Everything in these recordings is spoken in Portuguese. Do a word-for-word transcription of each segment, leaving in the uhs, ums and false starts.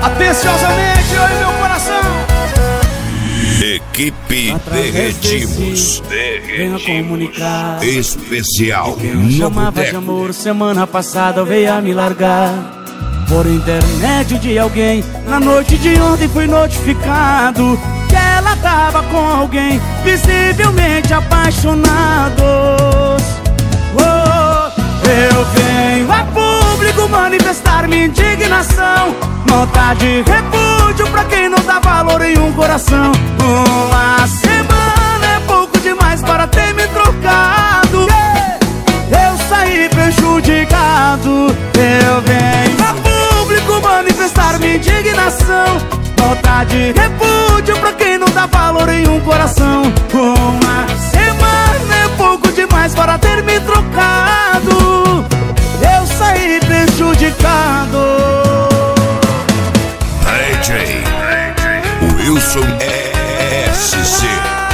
Atenciosamente, oi meu coração. Equipe Derretimos. Venha comunicar. Especial Quem eu no chamava de boteco. amor semana passada veio a me largar por intermédio de alguém. Na noite de ontem fui notificado que ela tava com alguém, visivelmente apaixonados. Oh, eu venho a público manifestar minha indignação, nota de repúdio pra quem não dá valor em um coração. Uma semana é pouco demais para ter me trocado. Eu saí prejudicado. Eu venho a público manifestar minha indignação, nota de repúdio pra quem não dá valor em um coração. Uma semana é pouco demais para ter me trocado. Eu saí prejudicado. D J Wilson S C.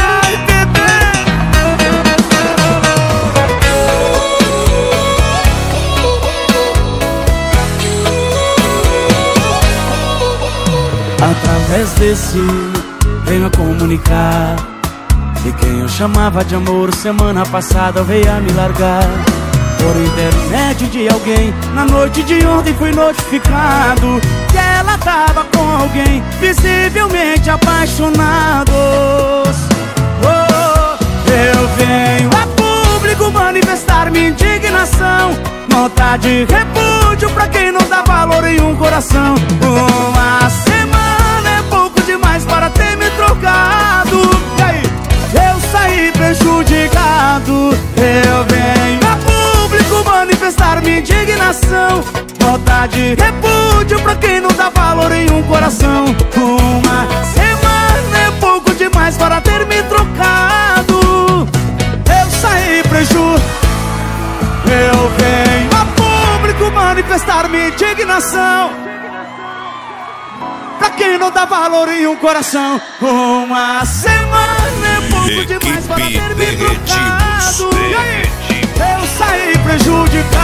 Através desse venho a comunicar que quem eu chamava de amor semana passada veio a me largar por intermédio de alguém. Na noite de ontem fui notificado que ela tava com alguém, visivelmente apaixonados. Oh, eu venho a público manifestar minha indignação, nota de repúdio pra quem não dá valor em um coração. Uma semana é pouco demais para ter me trocado. E aí? Eu saí prejudicado. Eu venho a público manifestar minha indignação, nota de repúdio pra quem não dá valor em um coração. Uma semana é pouco demais para ter me trocado. Eu saí prejudicado. Eu venho a público manifestar minha indignação pra quem não dá valor em um coração. Uma semana é pouco demais para ter me trocado. Eu saí prejudicado.